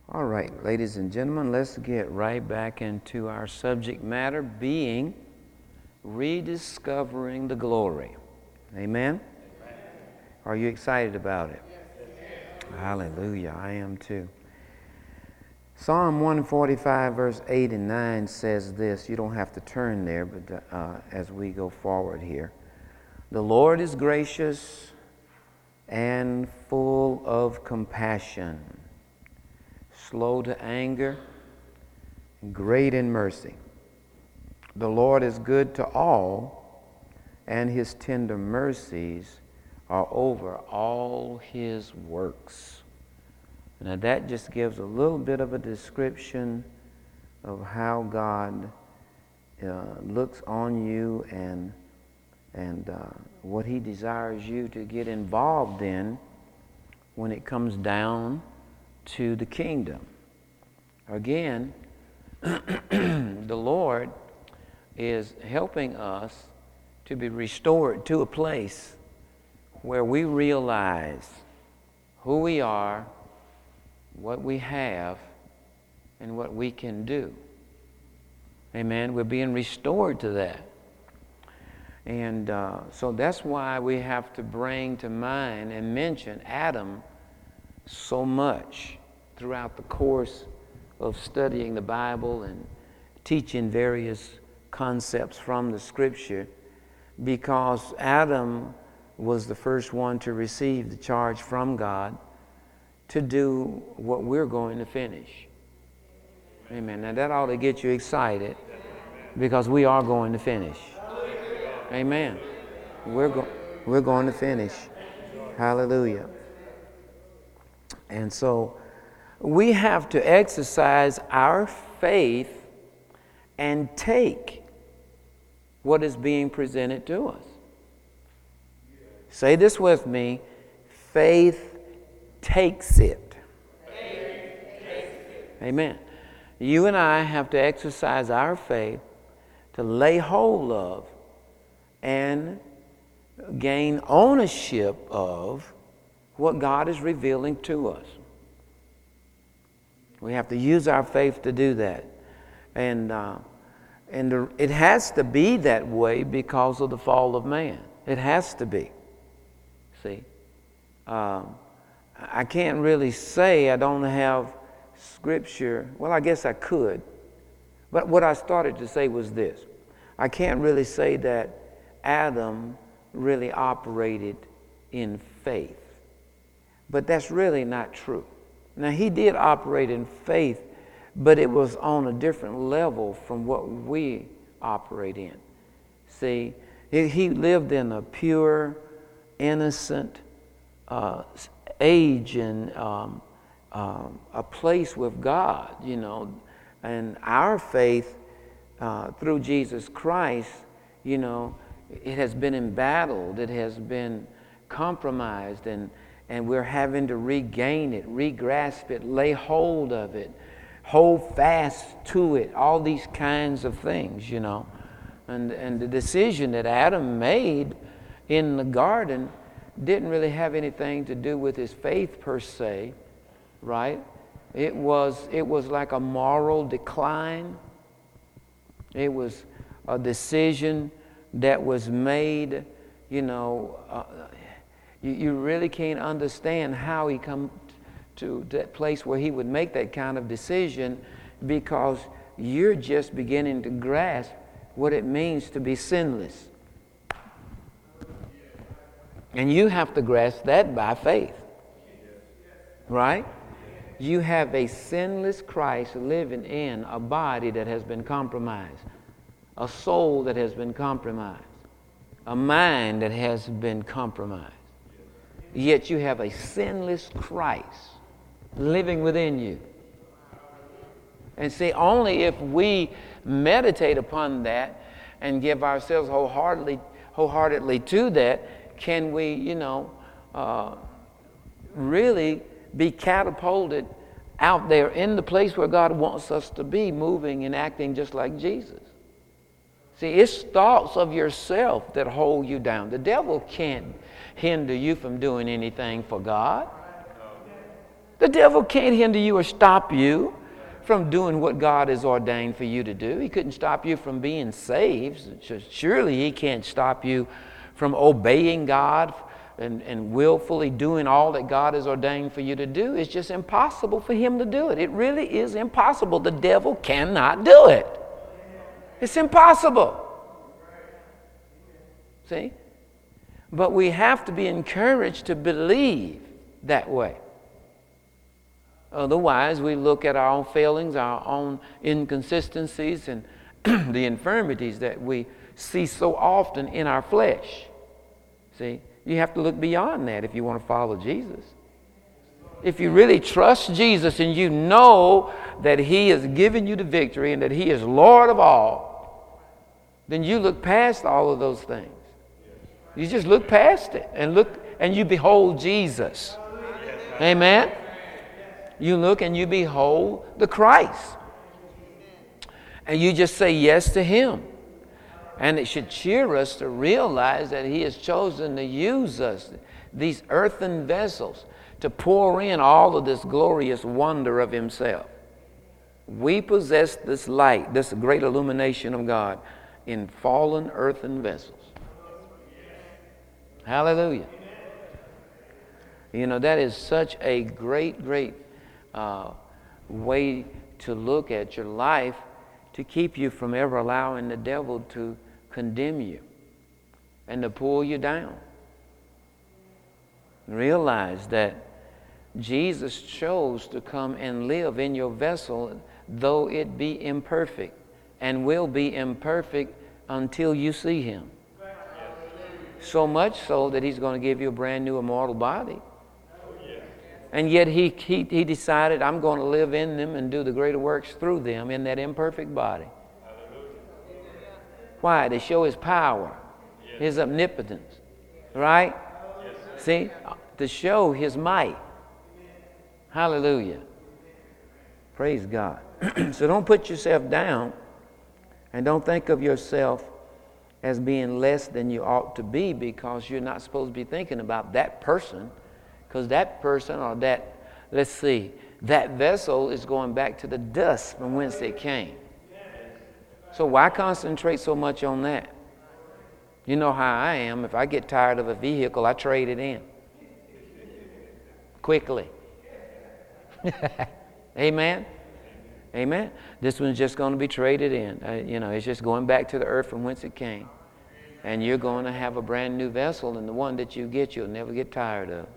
All right, ladies and gentlemen, let's get right back into our subject matter, being rediscovering the glory. Amen? Are you excited about it? Hallelujah, I am too. Psalm 145, verse 8 and 9 says this. You don't have to turn there, but as we go forward here. The Lord is gracious and full of compassion, slow to anger, and great in mercy. The Lord is good to all, and his tender mercies are over all his works. Now that just gives a little bit of a description of how God looks on you and what he desires you to get involved in when it comes down to the kingdom. Again, the Lord is helping us to be restored to a place where we realize who we are, what we have, and what we can do. Amen. We're being restored to that. And so that's why we have to bring to mind and mention Adam so much throughout the course of studying the Bible and teaching various concepts from the Scripture, because Adam was the first one to receive the charge from God to do what we're going to finish. Amen. Now that ought to get you excited, because we are going to finish. Amen. We're going to finish. Hallelujah. And so we have to exercise our faith and take what is being presented to us. Say this with me. Faith takes it. Amen. You and I have to exercise our faith to lay hold of and gain ownership of what God is revealing to us. We have to use our faith to do that. And it has to be that way because of the fall of man. It has to be. See? I can't really say I don't have Scripture. Well, I guess I could. But what I started to say was this. I can't really say that Adam really operated in faith. But that's really not true. Now, he did operate in faith, but it was on a different level from what we operate in. See, he lived in a pure, innocent age and a place with God, you know. And our faith through Jesus Christ, you know, it has been embattled, it has been compromised, and we're having to regain it, re-grasp it, lay hold of it, hold fast to it, all these kinds of things, you know. And the decision that Adam made in the garden didn't really have anything to do with his faith per se, right? It was like a moral decline. It was a decision that was made, you know, you really can't understand how he come to that place where he would make that kind of decision, because you're just beginning to grasp what it means to be sinless. And you have to grasp that by faith. Right? You have a sinless Christ living in a body that has been compromised, a soul that has been compromised, a mind that has been compromised. Yet you have a sinless Christ living within you. And see, only if we meditate upon that and give ourselves wholeheartedly to that, can we, you know, really be catapulted out there in the place where God wants us to be, moving and acting just like Jesus. See, it's thoughts of yourself that hold you down. The devil can't hinder you from doing anything for God. The devil can't hinder you or stop you from doing what God has ordained for you to do. He couldn't stop you from being saved. Surely he can't stop you from obeying God and willfully doing all that God has ordained for you to do. It's just impossible for him to do it. It really is impossible. The devil cannot do it. It's impossible. See? But we have to be encouraged to believe that way. Otherwise, we look at our own failings, our own inconsistencies, and the infirmities that we see so often in our flesh. See, you have to look beyond that if you want to follow Jesus. If you really trust Jesus and you know that he has given you the victory and that he is Lord of all, then you look past all of those things. You just look past it and you behold Jesus. Amen. You look and you behold the Christ. And you just say yes to him. And it should cheer us to realize that he has chosen to use us, these earthen vessels, to pour in all of this glorious wonder of himself. We possess this light, this great illumination of God in fallen earthen vessels. Hallelujah. You know, that is such a great way to look at your life to keep you from ever allowing the devil to condemn you and to pull you down. Realize that Jesus chose to come and live in your vessel, though it be imperfect, and will be imperfect until you see him. So much so that he's going to give you a brand new immortal body. And yet he decided, I'm going to live in them and do the greater works through them in that imperfect body. Why? To show his power, his omnipotence. Right? See? To show his might. Hallelujah. Praise God. So don't put yourself down and don't think of yourself as being less than you ought to be, because you're not supposed to be thinking about that person. Because that person or that vessel is going back to the dust from whence it came. So why concentrate so much on that? You know how I am. If I get tired of a vehicle, I trade it in. Quickly. Amen? Amen? This one's just going to be traded in. It's just going back to the earth from whence it came. And you're going to have a brand new vessel, and the one that you get, you'll never get tired of.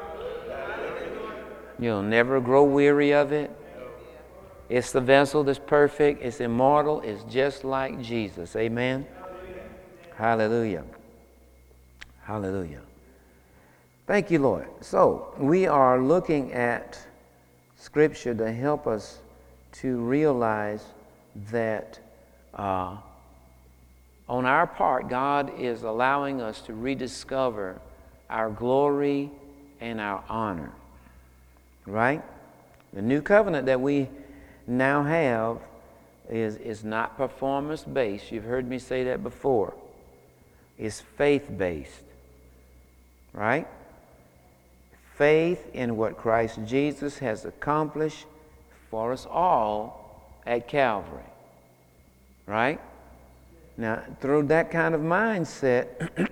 You'll never grow weary of it. It's the vessel that's perfect. It's immortal. It's just like Jesus. Amen? Hallelujah. Hallelujah. Thank you, Lord. So, we are looking at Scripture to help us to realize that on our part, God is allowing us to rediscover our glory and our honor. Right? The new covenant that we now have is not performance-based. You've heard me say that before. It's faith-based. Right? Faith in what Christ Jesus has accomplished for us all at Calvary. Right? Now, through that kind of mindset,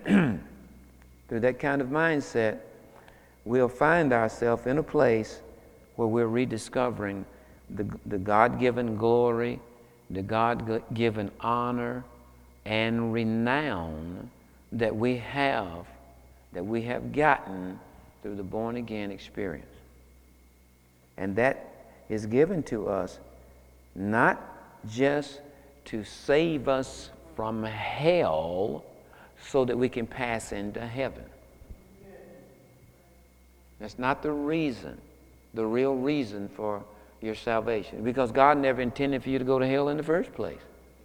we'll find ourselves in a place where we're rediscovering the God-given glory, the God-given honor and renown that we have gotten through the born-again experience. And that is given to us not just to save us from hell so that we can pass into heaven. That's not the reason, the real reason for your salvation. Because God never intended for you to go to hell in the first place.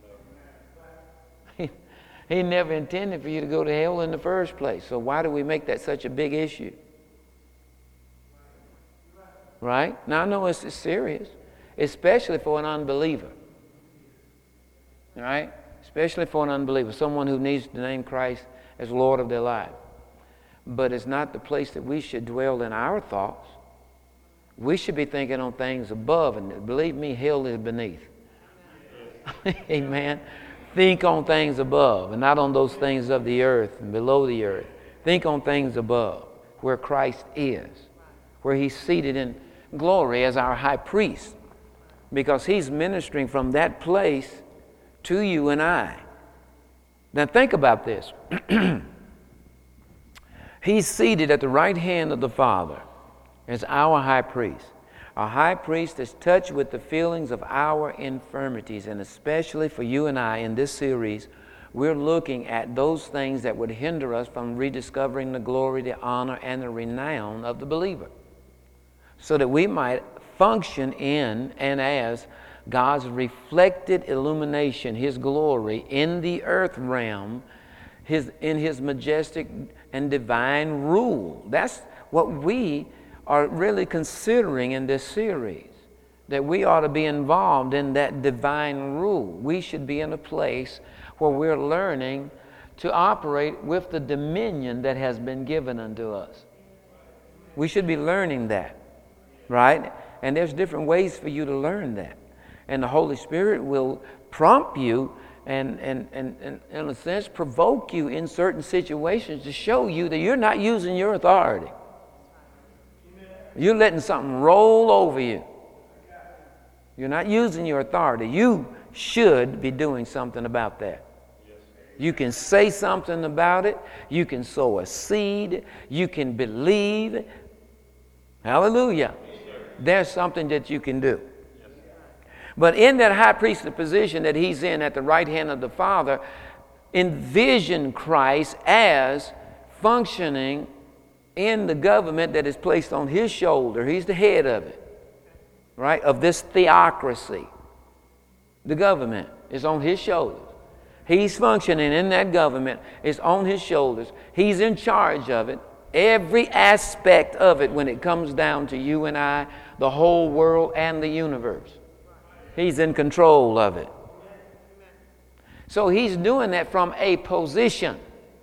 He never intended for you to go to hell in the first place. So why do we make that such a big issue? Right? Now I know it's serious, especially for an unbeliever. Right? Especially for an unbeliever, someone who needs to name Christ as Lord of their life. But it's not the place that we should dwell in our thoughts. We should be thinking on things above, and believe me, hell is beneath. Amen. Think on things above and not on those things of the earth and below the earth. Think on things above, where Christ is, where he's seated in glory as our high priest, because he's ministering from that place to you and I. Now think about this. He's seated at the right hand of the Father as our high priest. Our high priest is touched with the feelings of our infirmities, and especially for you and I in this series, we're looking at those things that would hinder us from rediscovering the glory, the honor, and the renown of the believer, so that we might function in and as God's reflected illumination, his glory in the earth realm, in his majestic and divine rule. That's what we are really considering in this series, that we ought to be involved in that divine rule. We should be in a place where we're learning to operate with the dominion that has been given unto us. We should be learning that, right? And there's different ways for you to learn that. And the Holy Spirit will prompt you and in a sense provoke you in certain situations to show you that you're not using your authority. You're letting something roll over you. You're not using your authority. You should be doing something about that. You can say something about it. You can sow a seed. You can believe. Hallelujah. There's something that you can do. But in that high priestly position that he's in at the right hand of the Father, envision Christ as functioning in the government that is placed on his shoulder. He's the head of it, right? Of this theocracy. The government is on his shoulders. He's functioning in that government. It's on his shoulders. He's in charge of it. Every aspect of it when it comes down to you and I, the whole world and the universe. He's in control of it. So he's doing that from a position.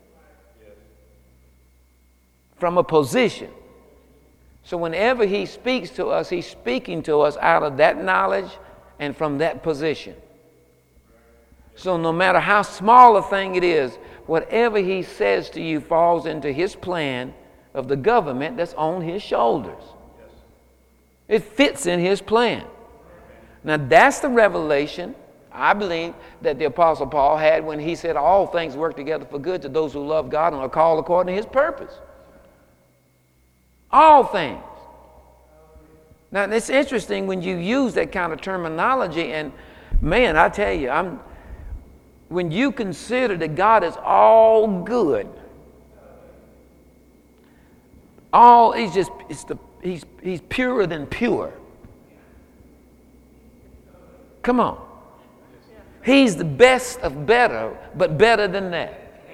From a position. So whenever he speaks to us, he's speaking to us out of that knowledge and from that position. So no matter how small a thing it is, whatever he says to you falls into his plan of the government that's on his shoulders. It fits in his plan. Now that's the revelation, I believe, that the Apostle Paul had when he said all things work together for good to those who love God and are called according to his purpose. All things. Now it's interesting when you use that kind of terminology, and man, I tell you, when you consider that God is all good, he's purer than pure. Come on. He's the best of better, but better than that.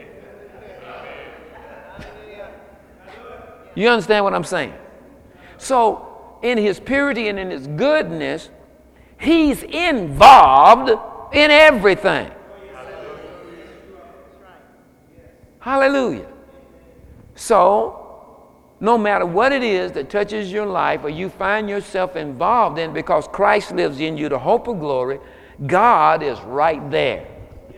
You understand what I'm saying? So, in his purity and in his goodness, he's involved in everything. Hallelujah. So, no matter what it is that touches your life or you find yourself involved in, because Christ lives in you, the hope of glory, God is right there.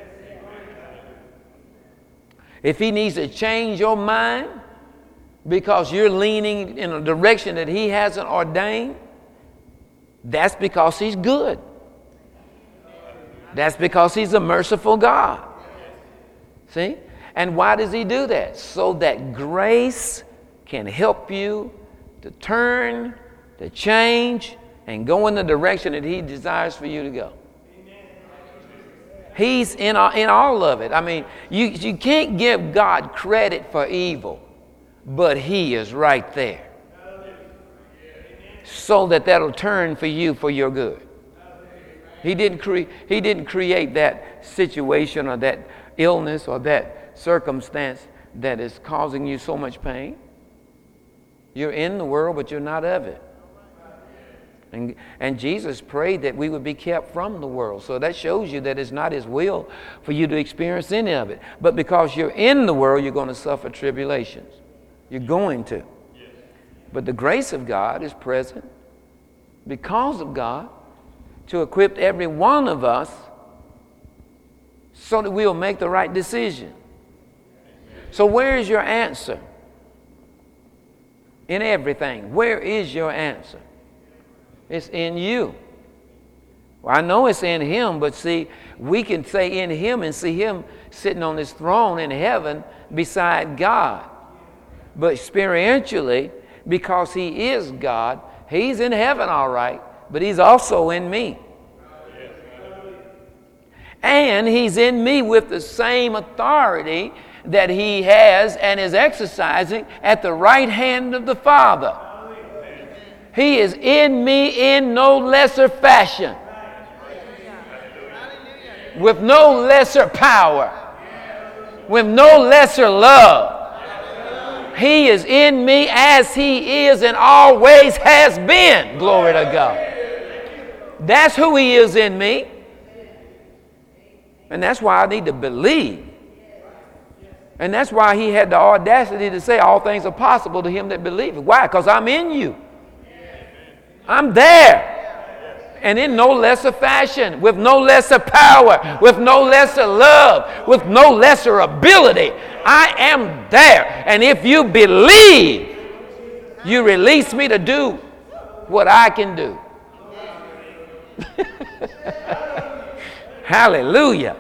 If he needs to change your mind because you're leaning in a direction that he hasn't ordained, that's because he's good. That's because he's a merciful God. See? And why does he do that? So that grace can help you to turn, to change, and go in the direction that he desires for you to go. He's in all of it. I mean, you can't give God credit for evil, but he is right there. So that'll turn for you for your good. He didn't create that situation or that illness or that circumstance that is causing you so much pain. You're in the world, but you're not of it. And Jesus prayed that we would be kept from the world. So that shows you that it's not his will for you to experience any of it. But because you're in the world, you're going to suffer tribulations. You're going to. But the grace of God is present because of God, to equip every one of us so that we'll make the right decision. So where is your answer? In everything. Where is your answer? It's in you. Well, I know it's in Him, but see, we can say in Him and see Him sitting on His throne in heaven beside God. But experientially, because He is God, He's in heaven all right, but He's also in me. And He's in me with the same authority that He has and is exercising at the right hand of the Father. He is in me in no lesser fashion, with no lesser power, with no lesser love. He is in me as He is and always has been. Glory to God. That's who He is in me. And that's why I need to believe. And that's why He had the audacity to say all things are possible to him that believeth. Why? Because I'm in you. I'm there. And in no lesser fashion, with no lesser power, with no lesser love, with no lesser ability. I am there. And if you believe, you release me to do what I can do. Hallelujah.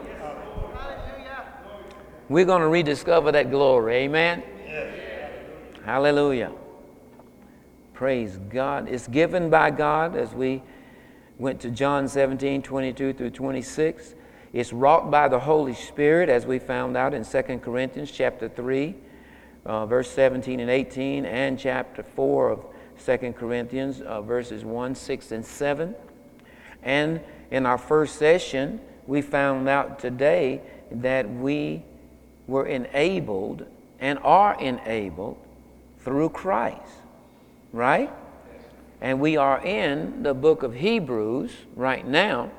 We're going to rediscover that glory. Amen. Hallelujah. Praise God. It's given by God, as we went to John 17, 22 through 26. It's wrought by the Holy Spirit, as we found out in 2 Corinthians chapter 3, verse 17 and 18, and chapter 4 of 2 Corinthians, verses 1, 6, and 7. And in our first session, we found out today that we were enabled and are enabled through Christ, right? And we are in the book of Hebrews right now.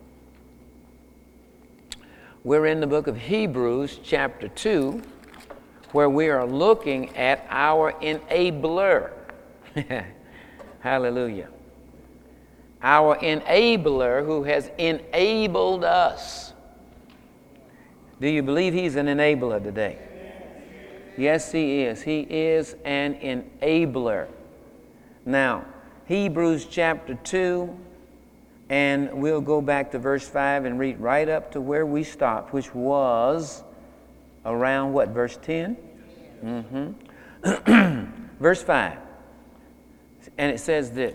We're in the book of Hebrews chapter 2, where we are looking at our enabler. Hallelujah. Our enabler who has enabled us. Do you believe He's an enabler today? Yes, He is. He is an enabler. Now, Hebrews chapter 2, and we'll go back to verse 5 and read right up to where we stopped, which was around what, verse 10? Verse 5. And it says this.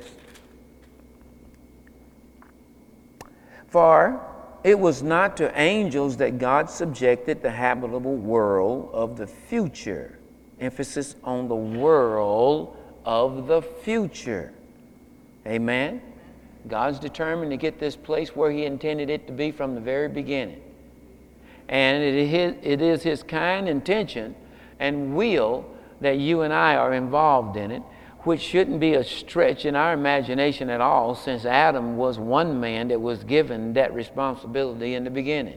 For it was not to angels that God subjected the habitable world of the future. Emphasis on the world of the future. Amen? God's determined to get this place where He intended it to be from the very beginning. And it is His kind intention and will that you and I are involved in it, which shouldn't be a stretch in our imagination at all, since Adam was one man that was given that responsibility in the beginning.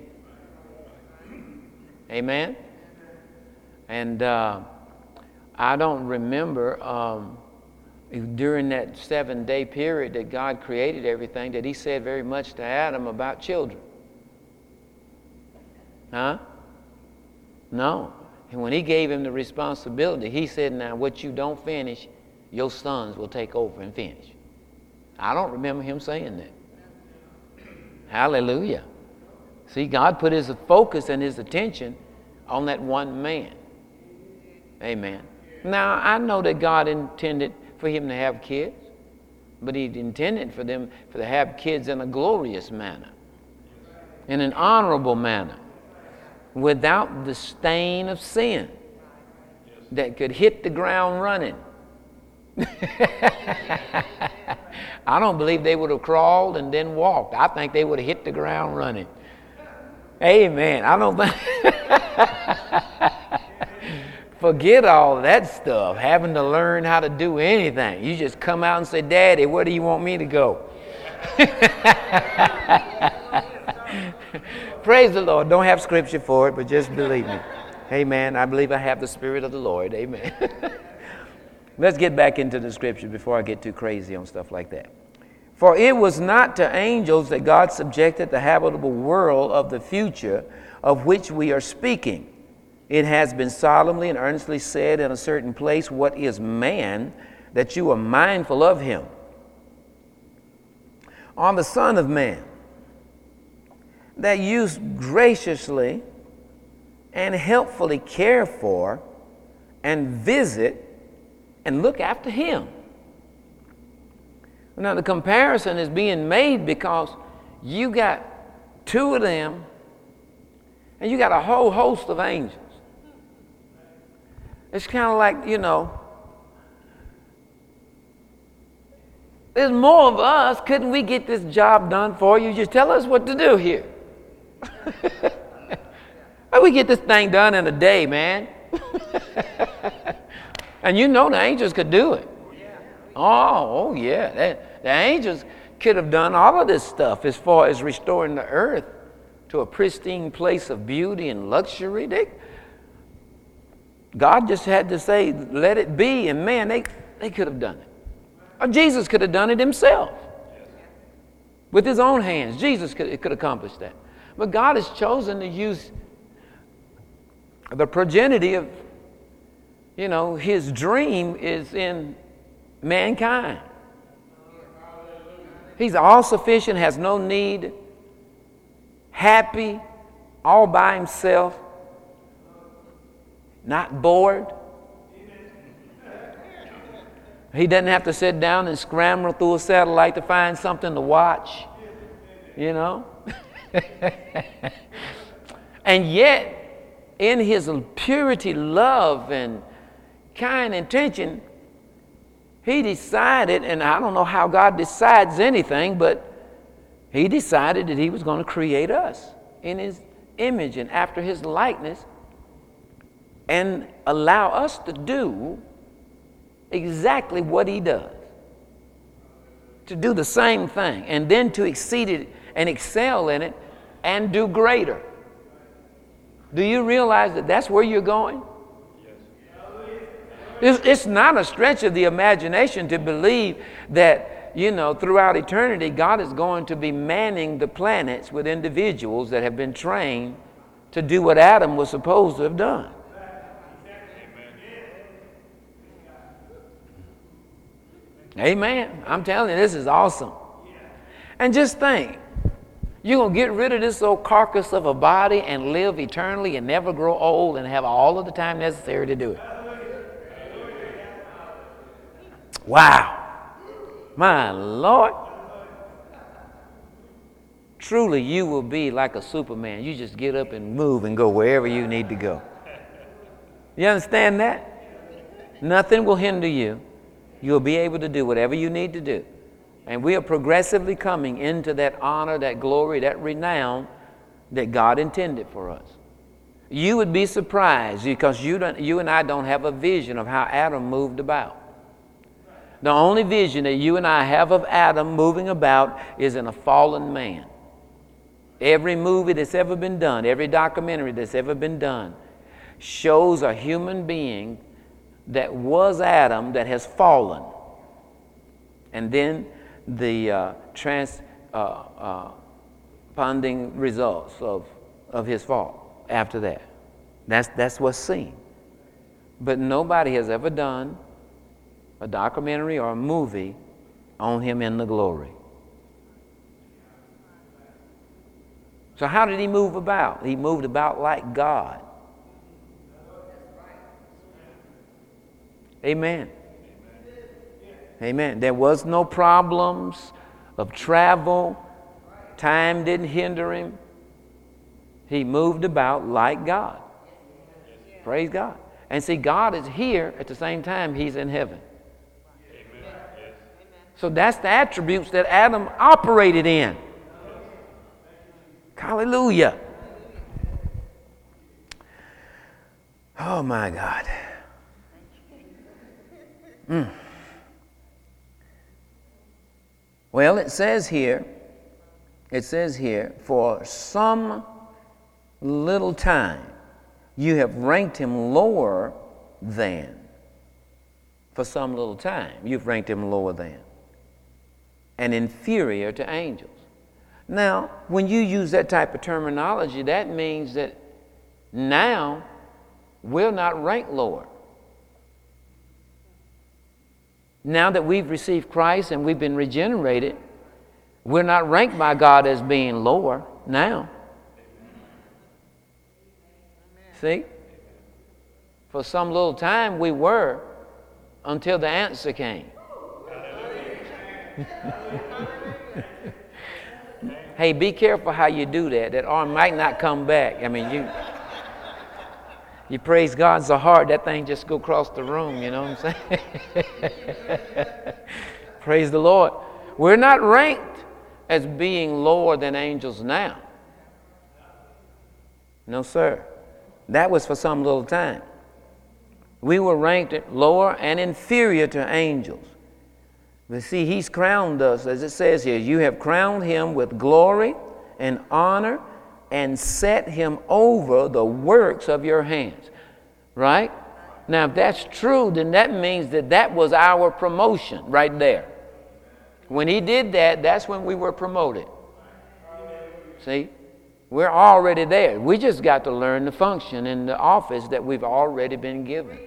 Amen? And I don't remember during that 7-day period that God created everything that He said very much to Adam about children. Huh? No. And when He gave him the responsibility, He said, now what you don't finish, your sons will take over and finish. I don't remember Him saying that. Hallelujah. See, God put His focus and His attention on that one man. Amen. Now, I know that God intended for him to have kids, but He intended for them to have kids in a glorious manner, in an honorable manner, without the stain of sin that could hit the ground running. I don't believe they would have crawled and then walked. I think they would have hit the ground running. Amen. I don't think. Forget all that stuff, having to learn how to do anything. You just come out and say, Daddy, where do you want me to go? Praise the Lord. Don't have scripture for it, but just believe me. Amen. I believe I have the Spirit of the Lord. Amen. Let's get back into the scripture before I get too crazy on stuff like that. For it was not to angels that God subjected the habitable world of the future of which we are speaking. It has been solemnly and earnestly said in a certain place, what is man that you are mindful of him? On the Son of Man, that you graciously and helpfully care for and visit and look after him. Now, the comparison is being made because you got two of them and you got a whole host of angels. It's kind of like, there's more of us. Couldn't we get this job done for you? Just tell us what to do here. We get this thing done in a day, man. And the angels could do it. Oh yeah. The angels could have done all of this stuff as far as restoring the earth to a pristine place of beauty and luxury. God just had to say, let it be, and man, they could have done it. Or Jesus could have done it himself. With his own hands, Jesus could accomplish that. But God has chosen to use the progeny of, his dream is in mankind. He's all sufficient, has no need, happy, all by himself, not bored. He doesn't have to sit down and scramble through a satellite to find something to watch, And yet, in his purity, love, and kind intention, he decided, and I don't know how God decides anything, but he decided that he was going to create us in his image and after his likeness and allow us to do exactly what he does. To do the same thing and then to exceed it and excel in it and do greater. Do you realize that that's where you're going? It's not a stretch of the imagination to believe that, throughout eternity, God is going to be manning the planets with individuals that have been trained to do what Adam was supposed to have done. Amen. I'm telling you, this is awesome. And just think, you're going to get rid of this old carcass of a body and live eternally and never grow old and have all of the time necessary to do it. Wow. My Lord. Truly, you will be like a Superman. You just get up and move and go wherever you need to go. You understand that? Nothing will hinder you. You'll be able to do whatever you need to do. And we are progressively coming into that honor, that glory, that renown that God intended for us. You would be surprised because you and I don't have a vision of how Adam moved about. The only vision that you and I have of Adam moving about is in a fallen man. Every movie that's ever been done, every documentary that's ever been done, shows a human being that was Adam that has fallen. And then the transponding results of his fall after that. That's what's seen. But nobody has ever done a documentary or a movie on him in the glory. So how did he move about? He moved about like God. Amen. Amen. There was no problems of travel. Time didn't hinder him. He moved about like God. Praise God. And see, God is here at the same time he's in heaven. So that's the attributes that Adam operated in. Hallelujah. Oh my God. Well, it says here, for some little time, you have ranked him lower than. For some little time, you've ranked him lower than. and inferior to angels. Now, when you use that type of terminology, that means that now we're not ranked lower. Now that we've received Christ and we've been regenerated, we're not ranked by God as being lower now. See? For some little time we were, until the answer came. Hey, be careful how you do that. That arm might not come back. I mean, you praise God so hard, that thing just go across the room, you know what I'm saying? Praise the Lord. We're not ranked as being lower than angels now. No, sir. That was for some little time. We were ranked lower and inferior to angels. But see, he's crowned us, as it says here, you have crowned him with glory and honor and set him over the works of your hands. Right? Now, if that's true, then that means that was our promotion right there. When he did that, that's when we were promoted. See? We're already there. We just got to learn to function in the office that we've already been given.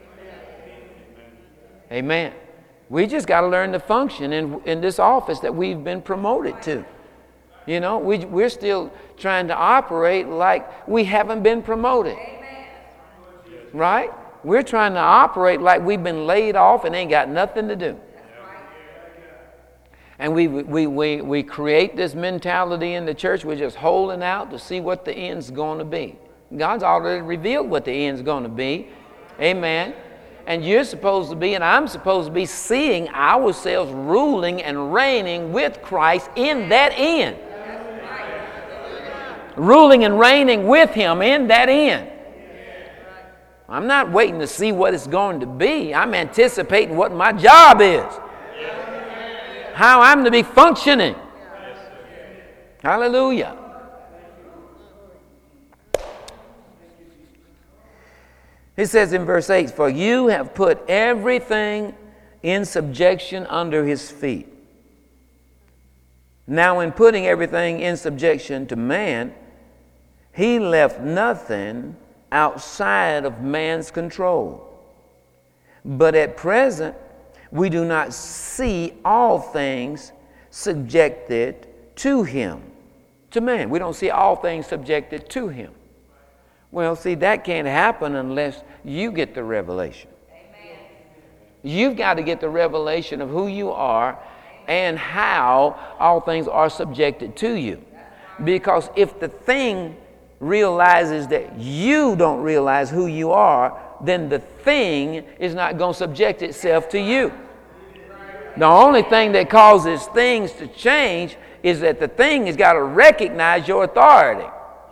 Amen. We just got to learn to function in this office that we've been promoted to. You know, we're still trying to operate like we haven't been promoted. Right? We're trying to operate like we've been laid off and ain't got nothing to do. And we create this mentality in the church. We're just holding out to see what the end's going to be. God's already revealed what the end's going to be. Amen. And you're supposed to be, and I'm supposed to be, seeing ourselves ruling and reigning with Christ in that end. Ruling and reigning with him in that end. I'm not waiting to see what it's going to be. I'm anticipating what my job is. How I'm to be functioning. Hallelujah. He says in verse 8, for you have put everything in subjection under his feet. Now in putting everything in subjection to man, he left nothing outside of man's control. But at present, we do not see all things subjected to him, to man. We don't see all things subjected to him. Well, see, that can't happen unless you get the revelation. Amen. You've got to get the revelation of who you are and how all things are subjected to you. Because if the thing realizes that you don't realize who you are, then the thing is not going to subject itself to you. The only thing that causes things to change is that the thing has got to recognize your authority.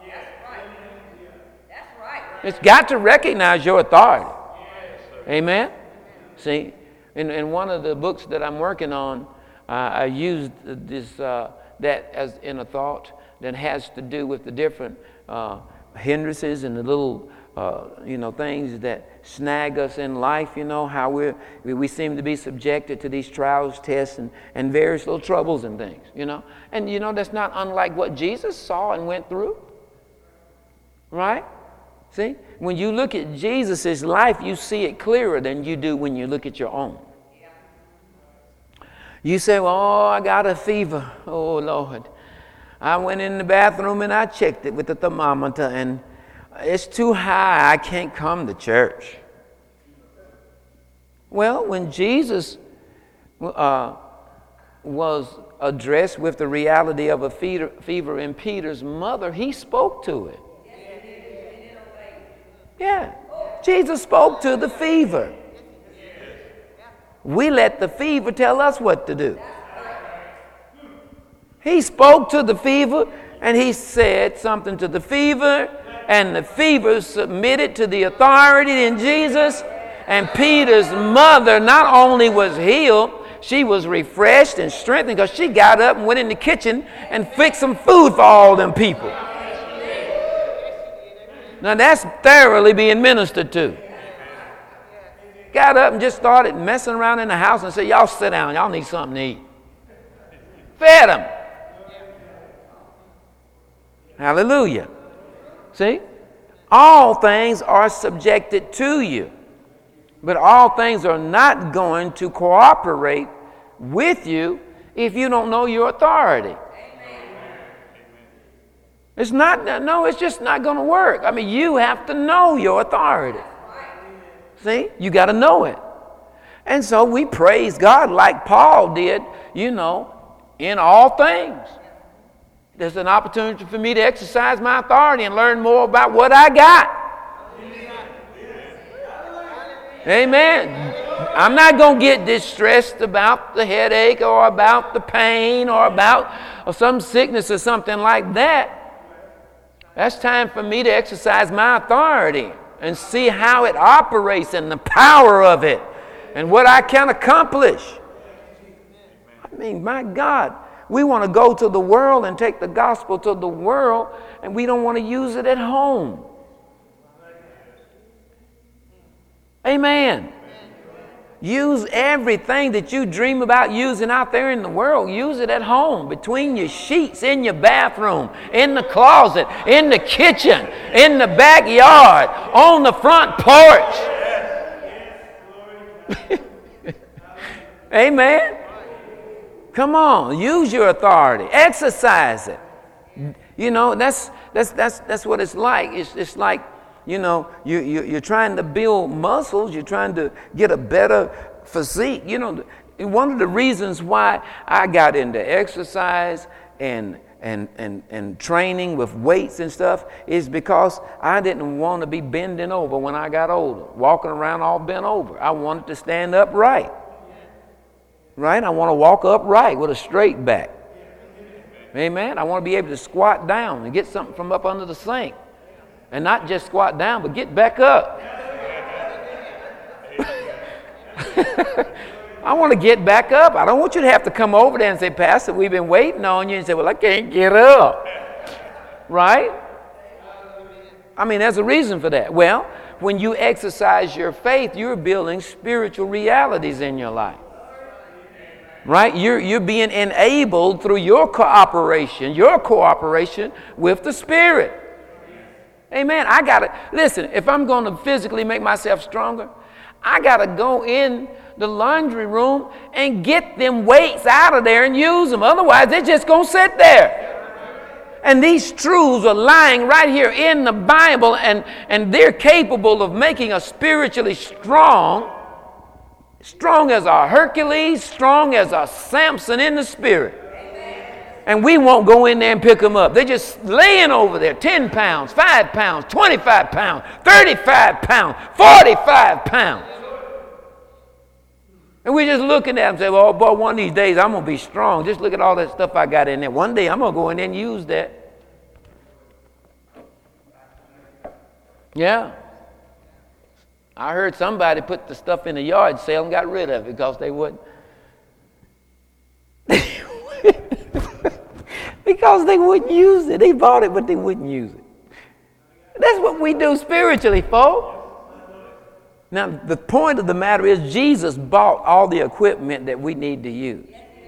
It's got to recognize your authority. Amen? See, in one of the books that I'm working on, I used this that as in a thought that has to do with the different hindrances and the little things that snag us in life. You know how we seem to be subjected to these trials, tests, and various little troubles and things. And that's not unlike what Jesus saw and went through. Right? See, when you look at Jesus' life, you see it clearer than you do when you look at your own. You say, oh, I got a fever. Oh, Lord. I went in the bathroom and I checked it with the thermometer and it's too high. I can't come to church. Well, when Jesus was addressed with the reality of a fever in Peter's mother, he spoke to it. Yeah, Jesus spoke to the fever. We let the fever tell us what to do. He spoke to the fever and he said something to the fever, and the fever submitted to the authority in Jesus. And Peter's mother not only was healed, she was refreshed and strengthened because she got up and went in the kitchen and fixed some food for all them people. Now that's thoroughly being ministered to. Got up and just started messing around in the house and said, y'all sit down, y'all need something to eat. Fed them. Hallelujah. See? All things are subjected to you, but all things are not going to cooperate with you if you don't know your authority. It's just not going to work. I mean, you have to know your authority. See? You got to know it. And so we praise God like Paul did, in all things. There's an opportunity for me to exercise my authority and learn more about what I got. Amen. I'm not going to get distressed about the headache or about the pain or about some sickness or something like that. That's time for me to exercise my authority and see how it operates and the power of it and what I can accomplish. I mean, my God, we want to go to the world and take the gospel to the world, and we don't want to use it at home. Amen. Use everything that you dream about using out there in the world. Use it at home, between your sheets, in your bathroom, in the closet, in the kitchen, in the backyard, on the front porch. Amen. Come on, use your authority. Exercise it. That's what it's like. It's like, you're trying to build muscles. You're trying to get a better physique. One of the reasons why I got into exercise and training with weights and stuff is because I didn't want to be bending over when I got older, walking around all bent over. I wanted to stand upright. Right? I want to walk upright with a straight back. Amen. I want to be able to squat down and get something from up under the sink. And not just squat down, but get back up. I want to get back up. I don't want you to have to come over there and say, Pastor, we've been waiting on you. And say, well, I can't get up. Right? I mean, there's a reason for that. Well, when you exercise your faith, you're building spiritual realities in your life. Right? You're being enabled through your cooperation with the Spirit. Amen. Listen, if I'm going to physically make myself stronger, I got to go in the laundry room and get them weights out of there and use them. Otherwise, they're just going to sit there. And these truths are lying right here in the Bible, and they're capable of making us spiritually strong as a Hercules, strong as a Samson in the Spirit. And we won't go in there and pick them up. They're just laying over there, 10 pounds, 5 pounds, 25 pounds, 35 pounds, 45 pounds. And we're just looking at them and say, well, boy, one of these days I'm going to be strong. Just look at all that stuff I got in there. One day I'm going to go in there and use that. Yeah. I heard somebody put the stuff in the yard sale and got rid of it because they wouldn't. Because they wouldn't use it. They bought it, but they wouldn't use it. That's what we do spiritually, folks. Now, the point of the matter is Jesus bought all the equipment that we need to use.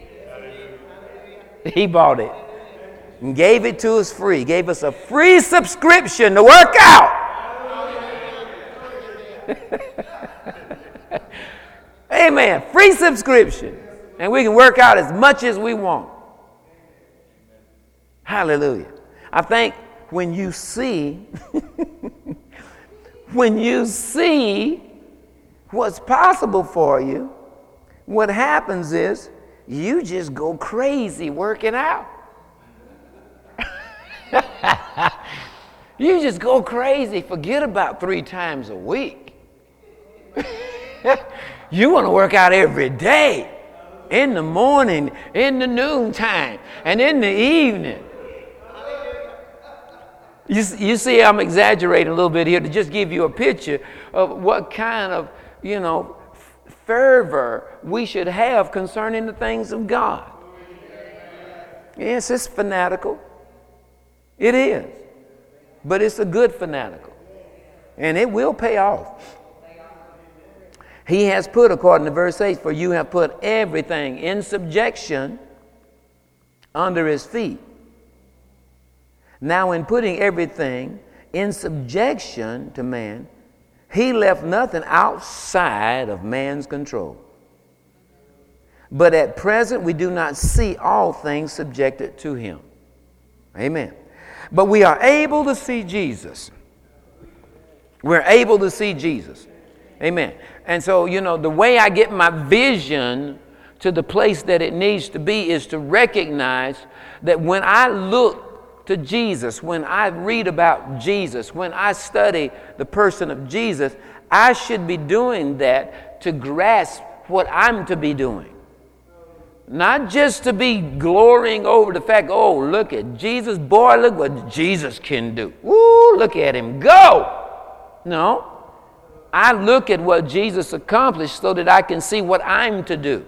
He bought it and gave it to us free. Gave us a free subscription to work out. Amen. Free subscription. And we can work out as much as we want. Hallelujah. I think when you see what's possible for you, what happens is you just go crazy working out. You just go crazy. Forget about 3 times a week. You want to work out every day. In the morning, in the noontime, and in the evening. You see, I'm exaggerating a little bit here to just give you a picture of what kind of, fervor we should have concerning the things of God. Yes, it's fanatical. It is. But it's a good fanatical. And it will pay off. He has put, according to verse 8, for you have put everything in subjection under his feet. Now, in putting everything in subjection to man, he left nothing outside of man's control. But at present, we do not see all things subjected to him. Amen. But we are able to see Jesus. We're able to see Jesus. Amen. And so, the way I get my vision to the place that it needs to be is to recognize that when I look to Jesus, when I read about Jesus, when I study the person of Jesus, I should be doing that to grasp what I'm to be doing. Not just to be glorying over the fact, oh, look at Jesus. Boy, look what Jesus can do. Woo, look at him go. No. I look at what Jesus accomplished so that I can see what I'm to do.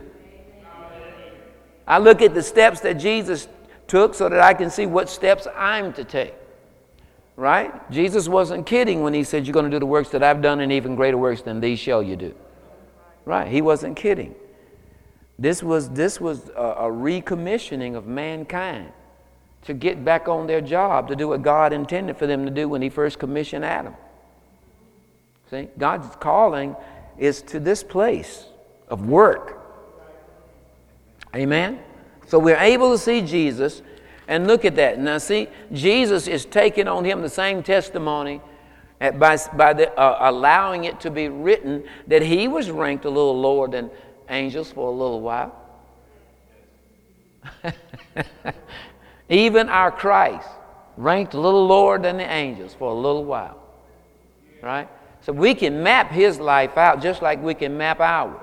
I look at the steps that Jesus took so that I can see what steps I'm to take. Right? Jesus wasn't kidding when he said, you're going to do the works that I've done and even greater works than these shall you do. Right? He wasn't kidding. This was a recommissioning of mankind to get back on their job, to do what God intended for them to do when he first commissioned Adam. See, God's calling is to this place of work. Amen? So we're able to see Jesus and look at that. Now see, Jesus is taking on him the same testimony by allowing it to be written that he was ranked a little lower than angels for a little while. Even our Christ ranked a little lower than the angels for a little while. Right? So we can map his life out just like we can map ours.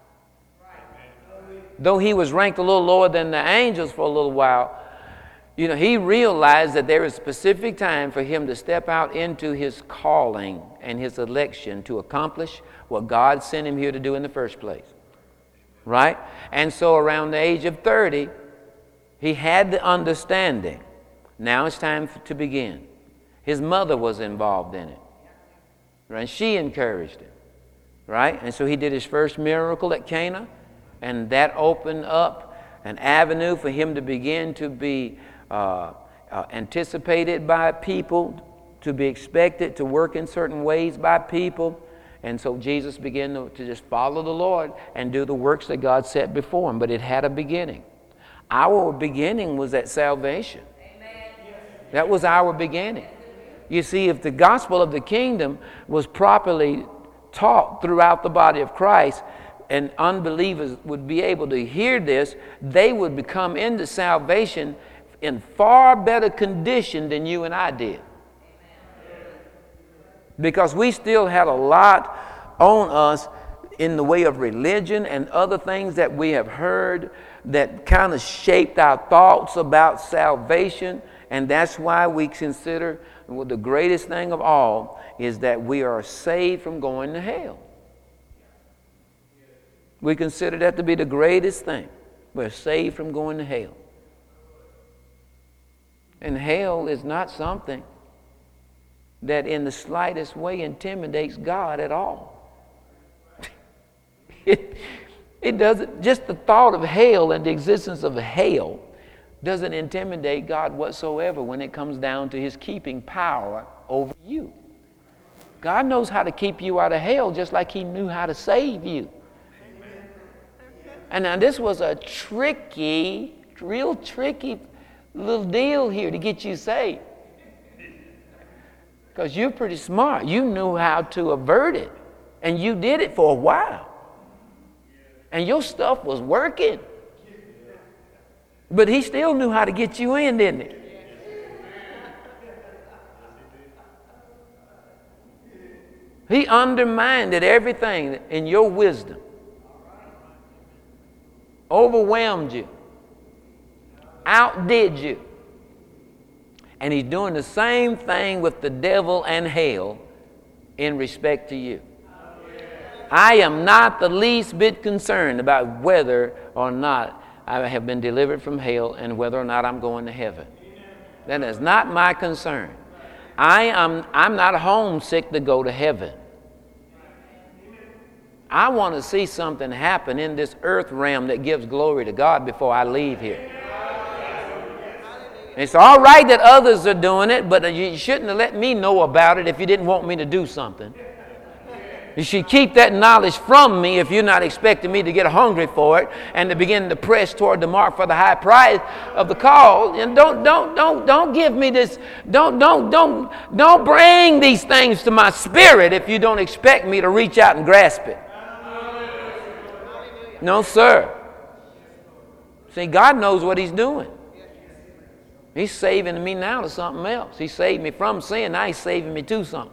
Though he was ranked a little lower than the angels for a little while, he realized that there is a specific time for him to step out into his calling and his election to accomplish what God sent him here to do in the first place. Right? And so around the age of 30, he had the understanding. Now it's time to begin. His mother was involved in it. Right? She encouraged him. Right? And so he did his first miracle at Cana, and that opened up an avenue for him to begin to be anticipated by people, to be expected to work in certain ways by people. And so Jesus began to just follow the Lord and do the works that God set before him. But it had a beginning. Our beginning was at salvation. Amen. That was our beginning. You see, if the gospel of the kingdom was properly taught throughout the body of Christ, and unbelievers would be able to hear this, they would become into salvation in far better condition than you and I did. Because we still had a lot on us in the way of religion and other things that we have heard that kind of shaped our thoughts about salvation. And that's why we consider the greatest thing of all is that we are saved from going to hell. We consider that to be the greatest thing. We're saved from going to hell. And hell is not something that in the slightest way intimidates God at all. It doesn't, just the thought of hell and the existence of hell doesn't intimidate God whatsoever when it comes down to his keeping power over you. God knows how to keep you out of hell just like he knew how to save you. And now this was a real tricky little deal here to get you saved. Because you're pretty smart. You knew how to avert it. And you did it for a while. And your stuff was working. But he still knew how to get you in, didn't he? He undermined everything in your wisdom. Overwhelmed you. Outdid you. And he's doing the same thing with the devil and hell in respect to you. I am not the least bit concerned about whether or not I have been delivered from hell and whether or not I'm going to heaven. That is not my concern. I'm not homesick to go to heaven. I want to see something happen in this earth realm that gives glory to God before I leave here. It's all right that others are doing it, but you shouldn't have let me know about it if you didn't want me to do something. You should keep that knowledge from me if you're not expecting me to get hungry for it and to begin to press toward the mark for the high prize of the call. And don't give me this. Don't bring these things to my spirit if you don't expect me to reach out and grasp it. No, sir. See, God knows what He's doing. He's saving me now to something else. He saved me from sin. Now He's saving me to something.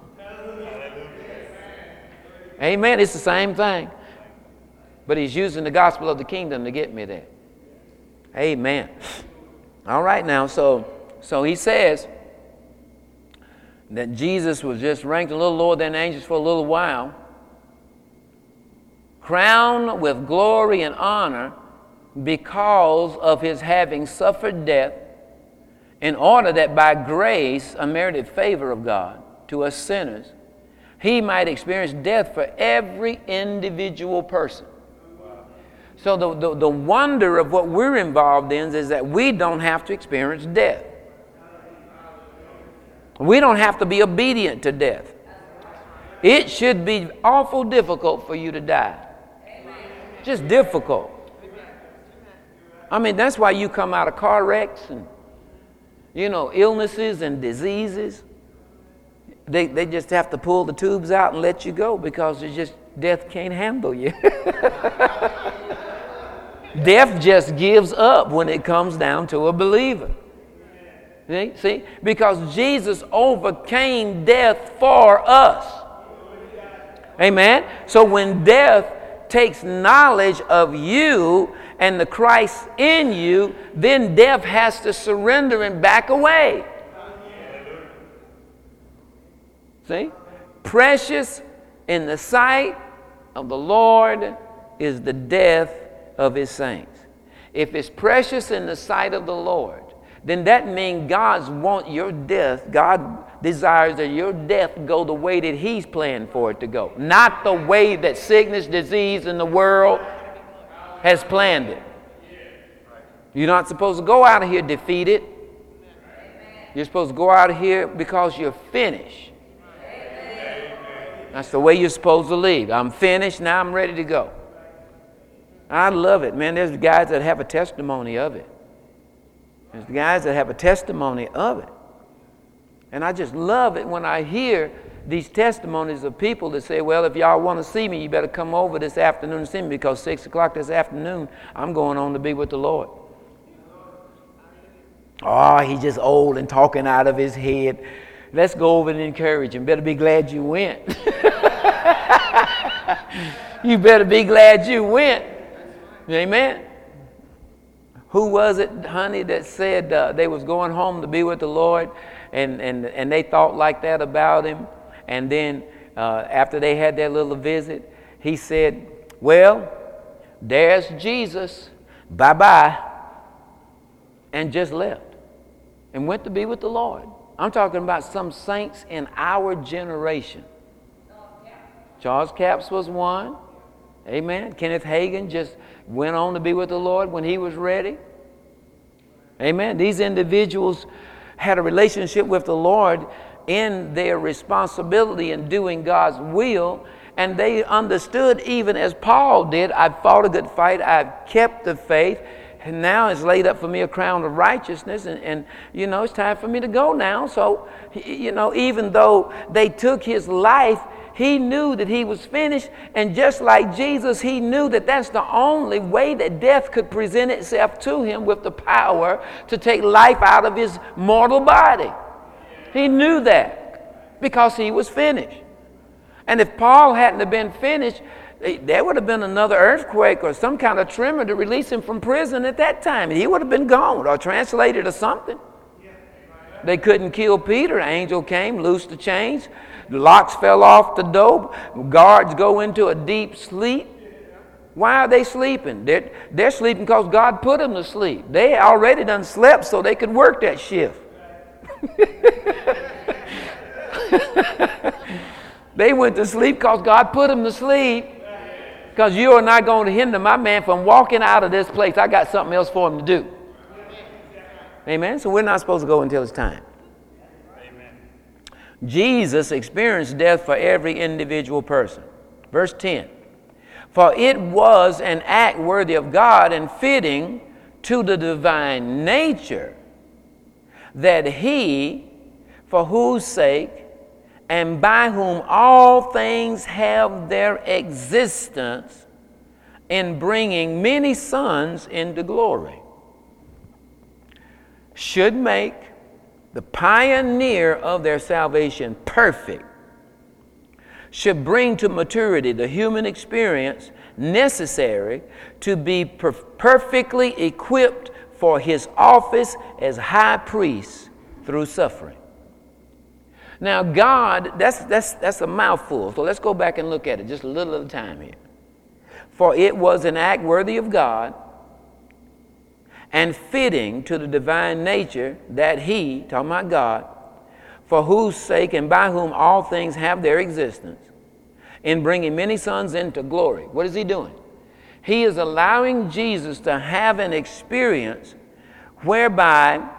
Amen. It's the same thing. But He's using the gospel of the kingdom to get me there. Amen. All right now, so He says that Jesus was just ranked a little lower than angels for a little while, crowned with glory and honor because of His having suffered death, in order that by grace, unmerited favor of God to us sinners, He might experience death for every individual person. So the wonder of what we're involved in is that we don't have to experience death. We don't have to be obedient to death. It should be awful difficult for you to die. Just difficult. I mean, that's why you come out of car wrecks and, illnesses and diseases. They just have to pull the tubes out and let you go because death can't handle you. Death just gives up when it comes down to a believer. See? Because Jesus overcame death for us. Amen? So when death takes knowledge of you and the Christ in you, then death has to surrender and back away. See? Precious in the sight of the Lord is the death of His saints. If it's precious in the sight of the Lord, then that means God wants your death. God desires that your death go the way that He's planned for it to go, not the way that sickness, disease, and the world has planned it. You're not supposed to go out of here defeated. You're supposed to go out of here because you're finished. That's the way you're supposed to leave. I'm finished, now I'm ready to go. I love it, man. There's guys that have a testimony of it. There's guys that have a testimony of it. And I just love it when I hear these testimonies of people that say, well, if y'all want to see me, you better come over this afternoon and see me because 6 o'clock this afternoon, I'm going on to be with the Lord. Oh, he's just old and talking out of his head. Let's go over and encourage him. Better be glad you went. You better be glad you went. Amen. Who was it, honey, that said they was going home to be with the Lord and they thought like that about him? And then after they had their little visit, he said, well, there's Jesus. Bye-bye. And just left and went to be with the Lord. I'm talking about some saints in our generation. Charles Capps was one. Amen. Kenneth Hagin just went on to be with the Lord when he was ready. Amen. These individuals had a relationship with the Lord in their responsibility in doing God's will, and they understood, even as Paul did, I've fought a good fight, I've kept the faith, and now it's laid up for me a crown of righteousness, and it's time for me to go now. So, even though they took his life, he knew that he was finished, and just like Jesus, he knew that that's the only way that death could present itself to him with the power to take life out of his mortal body. He knew that because he was finished. And if Paul hadn't have been finished, there would have been another earthquake or some kind of tremor to release him from prison at that time. He would have been gone or translated or something. They couldn't kill Peter. An angel came, loosed the chains. The locks fell off the door. Guards go into a deep sleep. Why are they sleeping? They're sleeping because God put them to sleep. They already done slept so they could work that shift. They went to sleep because God put them to sleep. Because you are not going to hinder my man from walking out of this place. I got something else for him to do. Amen. So we're not supposed to go until it's time. Amen. Jesus experienced death for every individual person. Verse 10. For it was an act worthy of God and fitting to the divine nature that he, for whose sake and by whom all things have their existence, in bringing many sons into glory, should make the pioneer of their salvation perfect, should bring to maturity the human experience necessary to be perfectly equipped for his office as high priest through suffering. Now God, that's a mouthful, so let's go back and look at it just a little at a time here. For it was an act worthy of God and fitting to the divine nature that he, talking about God, for whose sake and by whom all things have their existence, in bringing many sons into glory. What is he doing? He is allowing Jesus to have an experience whereby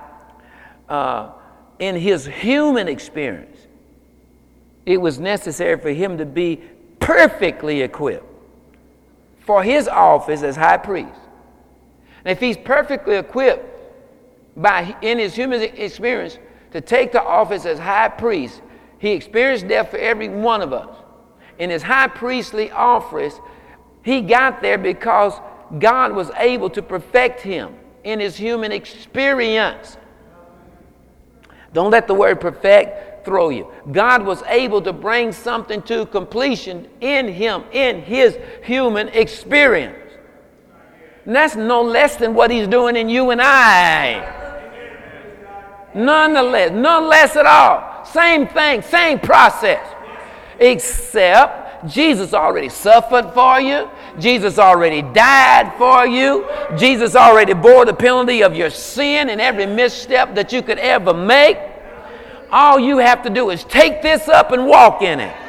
in his human experience, it was necessary for him to be perfectly equipped for his office as high priest. And if he's perfectly equipped in his human experience to take the office as high priest, he experienced death for every one of us. In his high priestly office, he got there because God was able to perfect him in his human experience. Don't let the word perfect throw you. God was able to bring something to completion in him, in his human experience. And that's no less than what he's doing in you and I. None less at all. Same thing, same process. Except Jesus already suffered for you. Jesus already died for you. Jesus already bore the penalty of your sin and every misstep that you could ever make. All you have to do is take this up and walk in it.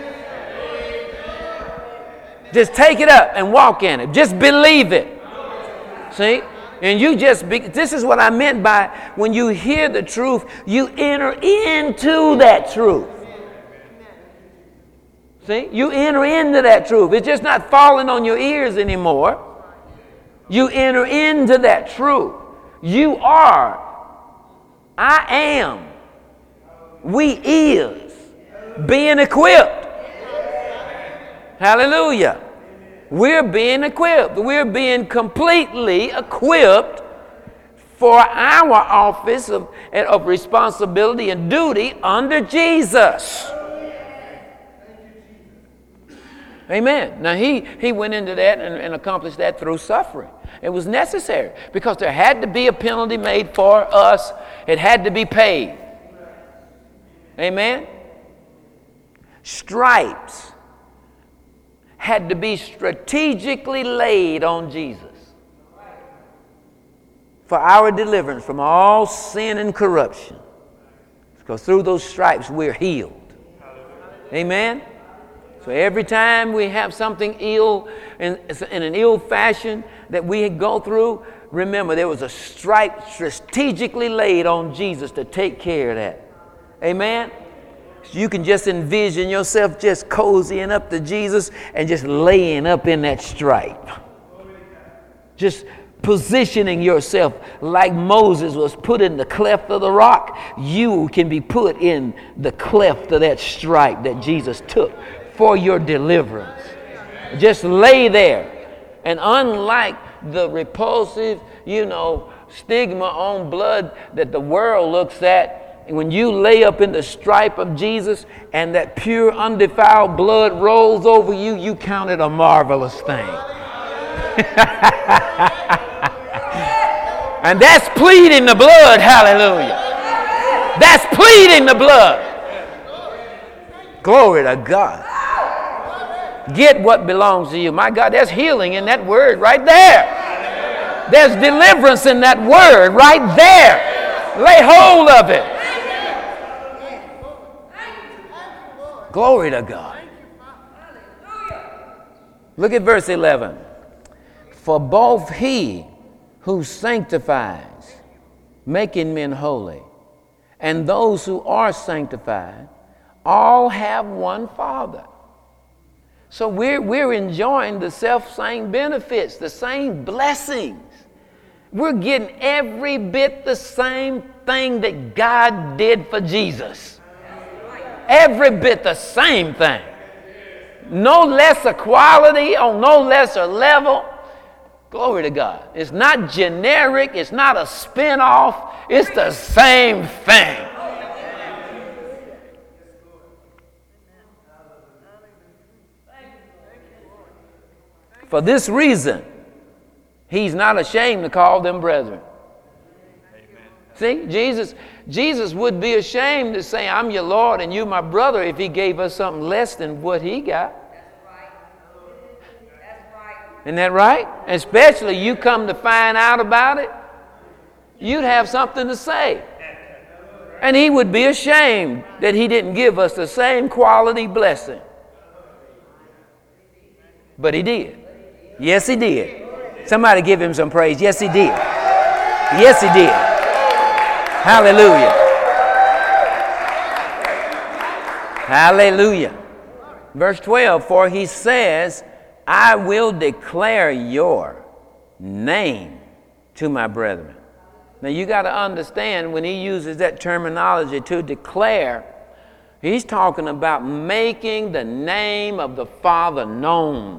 Just take it up and walk in it. Just believe it. See? And this is what I meant by when you hear the truth, you enter into that truth. See? You enter into that truth. It's just not falling on your ears anymore. You enter into that truth. You are, I am, we is being equipped. Hallelujah. We're being equipped. We're being completely equipped for our office of responsibility and duty under Jesus. Amen. Now he went into that and accomplished that through suffering. It was necessary because there had to be a penalty made for us. It had to be paid. Amen. Stripes had to be strategically laid on Jesus for our deliverance from all sin and corruption. Because through those stripes we're healed. Amen. So every time we have something ill in an ill fashion that we go through, remember there was a stripe strategically laid on Jesus to take care of that. Amen. You can just envision yourself just cozying up to Jesus and just laying up in that stripe. Just positioning yourself like Moses was put in the cleft of the rock. You can be put in the cleft of that stripe that Jesus took for your deliverance. Just lay there. And unlike the repulsive, stigma on blood that the world looks at, when you lay up in the stripe of Jesus and that pure, undefiled blood rolls over you, you count it a marvelous thing. And that's pleading the blood, hallelujah. That's pleading the blood. Glory to God. Get what belongs to you. My God, there's healing in that word right there. There's deliverance in that word right there. Lay hold of it. Glory to God. Look at verse 11. For both he who sanctifies making men holy, and those who are sanctified all have one Father. So we're enjoying the self-same benefits, the same blessings. We're getting every bit the same thing that God did for Jesus. Every bit the same thing. No lesser quality on no lesser level. Glory to God. It's not generic. It's not a spin-off. It's the same thing. For this reason, he's not ashamed to call them brethren. See, Jesus would be ashamed to say, I'm your Lord and you my brother, if he gave us something less than what he got. Isn't that right? Especially you come to find out about it, you'd have something to say. And he would be ashamed that he didn't give us the same quality blessing. But he did. Yes, he did. Somebody give him some praise. Yes, he did. Yes, he did. Hallelujah. Hallelujah. Verse 12, for he says, I will declare your name to my brethren. Now you got to understand, when he uses that terminology to declare, he's talking about making the name of the Father known.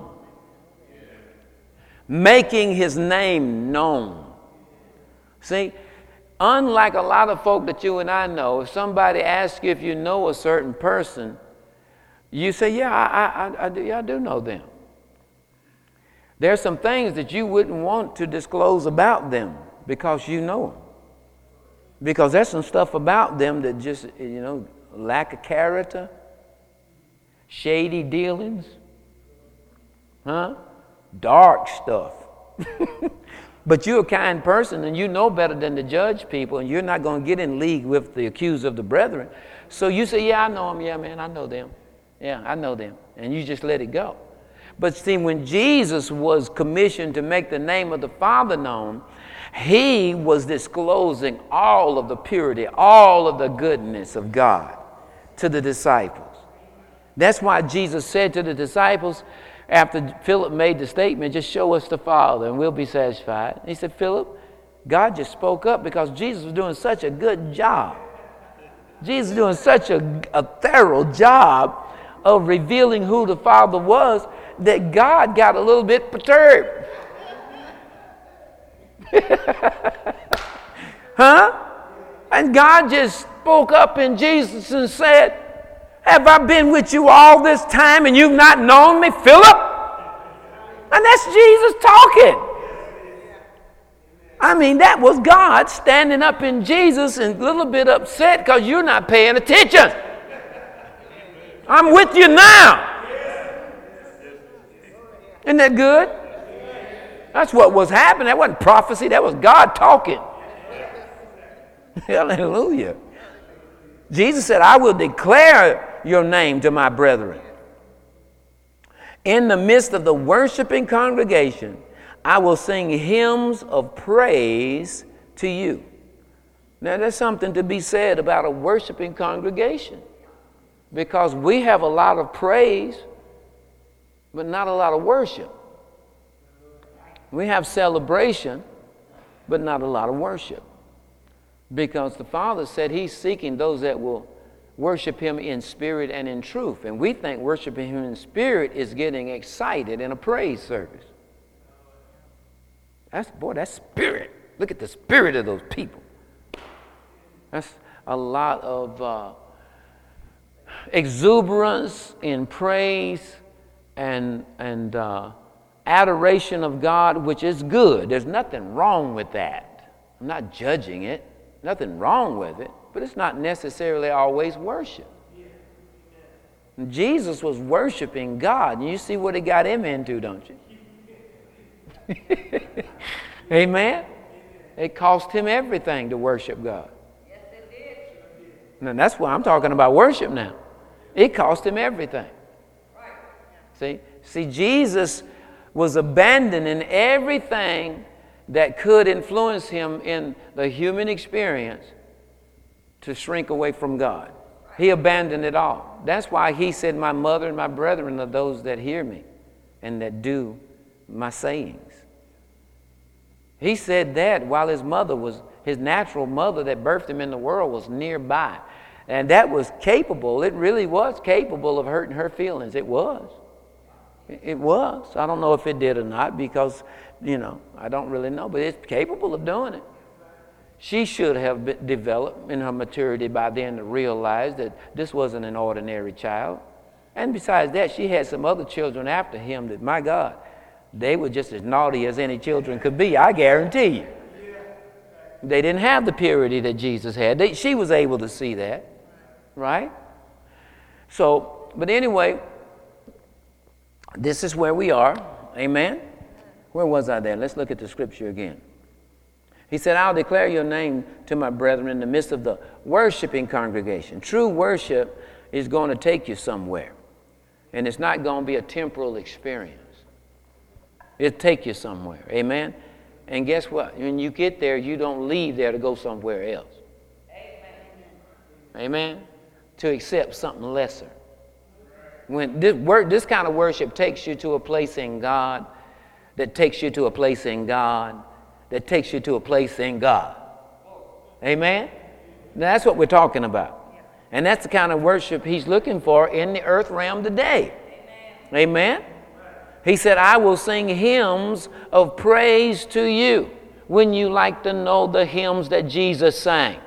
Making his name known. See, unlike a lot of folk that you and I know, if somebody asks you if you know a certain person, you say, yeah, I do know them. There's some things that you wouldn't want to disclose about them because you know them. Because there's some stuff about them that just, lack of character, shady dealings, dark stuff. But you're a kind person and you know better than to judge people, and you're not going to get in league with the accused of the brethren. So you say, yeah, I know them. Yeah, man, I know them. Yeah, I know them. And you just let it go. But see, when Jesus was commissioned to make the name of the Father known, he was disclosing all of the purity, all of the goodness of God to the disciples. That's why Jesus said to the disciples, after Philip made the statement, just show us the Father and we'll be satisfied. He said, Philip, God just spoke up because Jesus was doing such a good job. Jesus was doing such a thorough job of revealing who the Father was that God got a little bit perturbed. And God just spoke up in Jesus and said, have I been with you all this time and you've not known me, Philip? And that's Jesus talking. I mean, that was God standing up in Jesus and a little bit upset because you're not paying attention. I'm with you now. Isn't that good? That's what was happening. That wasn't prophecy. That was God talking. Hallelujah. Jesus said, I will declare your name to my brethren. In the midst of the worshiping congregation, I will sing hymns of praise to you. Now, there's something to be said about a worshiping congregation, because we have a lot of praise, but not a lot of worship. We have celebration, but not a lot of worship. Because the Father said he's seeking those that will worship him in spirit and in truth. And we think worshiping him in spirit is getting excited in a praise service. That's spirit. Look at the spirit of those people. That's a lot of exuberance in praise and adoration of God, which is good. There's nothing wrong with that. I'm not judging it. Nothing wrong with it, but it's not necessarily always worship. Jesus was worshiping God, and you see what it got him into, don't you? Amen? It cost him everything to worship God. Yes, it did. And that's why I'm talking about worship now. It cost him everything. Right. See, Jesus was abandoning everything that could influence him in the human experience to shrink away from God. He abandoned it all. That's why he said, my mother and my brethren are those that hear me and that do my sayings. He said that while his natural mother that birthed him in the world was nearby. And that was capable. It really was capable of hurting her feelings. It was. It was. I don't know if it did or not because, I don't really know. But it's capable of doing it. She should have developed in her maturity by then to realize that this wasn't an ordinary child. And besides that, she had some other children after him that, my God, they were just as naughty as any children could be, I guarantee you. They didn't have the purity that Jesus had. She was able to see that, right? So, but anyway, this is where we are. Amen? Where was I there? Let's look at the scripture again. He said, I'll declare your name to my brethren in the midst of the worshiping congregation. True worship is going to take you somewhere. And it's not going to be a temporal experience. It'll take you somewhere. Amen? And guess what? When you get there, you don't leave there to go somewhere else. Amen? To accept something lesser. When this kind of worship takes you to a place in God, that takes you to a place in God, that takes you to a place in God. Amen? Now, that's what we're talking about. And that's the kind of worship he's looking for in the earth realm today. Amen? He said, I will sing hymns of praise to you. Wouldn't you like to know the hymns that Jesus sang?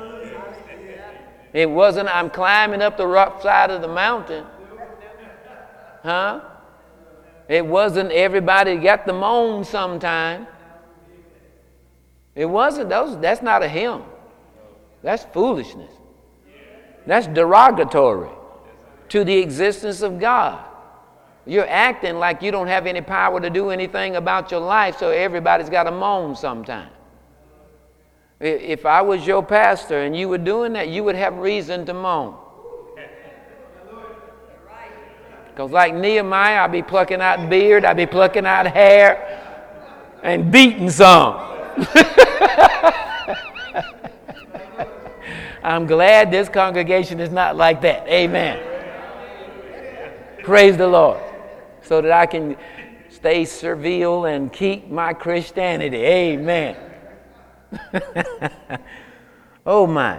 It wasn't, I'm climbing up the rough side of the mountain. Huh? It wasn't, everybody got the moan sometime. It wasn't those. That's not a hymn. That's foolishness. That's derogatory to the existence of God. You're acting like you don't have any power to do anything about your life, so everybody's got to moan sometime. If I was your pastor and you were doing that, you would have reason to moan. Because like Nehemiah, I'd be plucking out beard, I'd be plucking out hair, and beating some. I'm glad this congregation is not like that. Amen. Praise the Lord. So that I can stay servile and keep my Christianity. Amen. Oh my.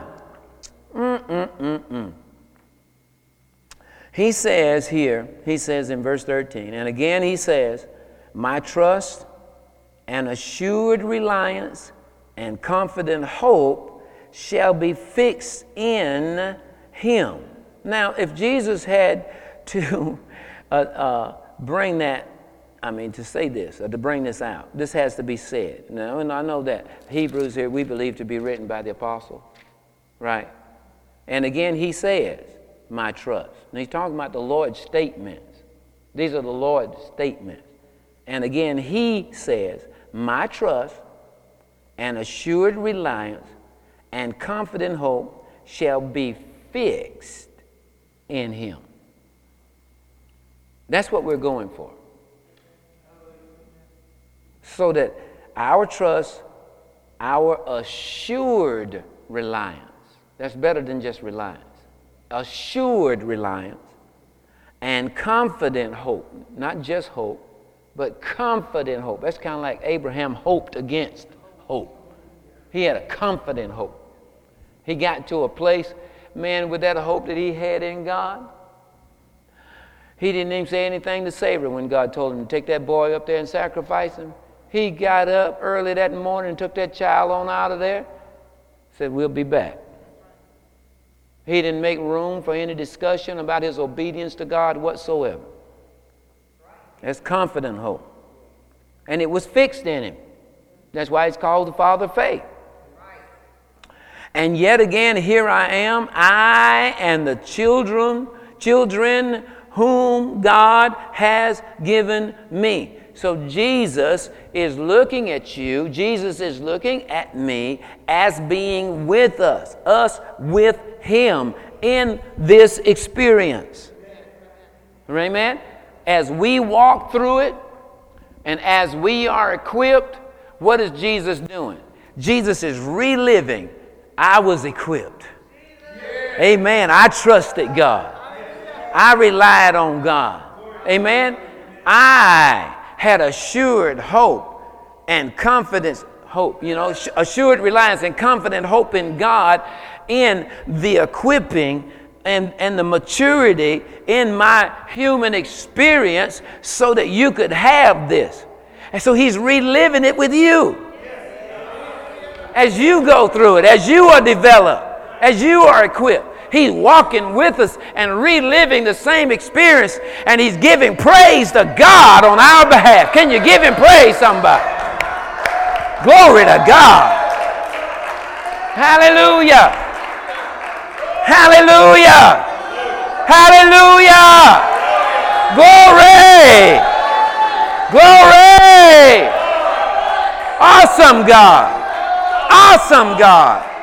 He says here, in verse 13, and again he says, my trust and assured reliance and confident hope shall be fixed in him. Now, if Jesus had to bring that, to say this, or to bring this out, this has to be said. Now, and I know that Hebrews here we believe to be written by the apostle, right? And again, he says, my trust. Now, he's talking about the Lord's statements. These are the Lord's statements. And again, he says, my trust and assured reliance and confident hope shall be fixed in him. That's what we're going for. So that our trust, our assured reliance, that's better than just reliance, assured reliance and confident hope, not just hope, but confident hope. That's kind of like Abraham hoped against hope. He had a confident hope. He got to a place, man, with that hope that he had in God, he didn't even say anything to Sarah when God told him to take that boy up there and sacrifice him. He got up early that morning and took that child on out of there, said, we'll be back. He didn't make room for any discussion about his obedience to God whatsoever. That's confident hope. And it was fixed in him. That's why it's called the father of faith. And yet again, here I am, I and the children whom God has given me. So Jesus is looking at you, Jesus is looking at me as being with us with him in this experience. Amen? As we walk through it and as we are equipped What is Jesus doing? Jesus is reliving. I was equipped. Amen. I trusted God. I relied on God. Amen. I had assured hope and confidence. Hope, assured reliance and confident hope in God, in the equipping and the maturity in my human experience so that you could have this. And so he's reliving it with you. As you go through it, as you are developed, as you are equipped, he's walking with us and reliving the same experience, and he's giving praise to God on our behalf. Can you give him praise, somebody? Glory to God. Hallelujah. Hallelujah. Hallelujah. Glory. Glory. Awesome God. Awesome God.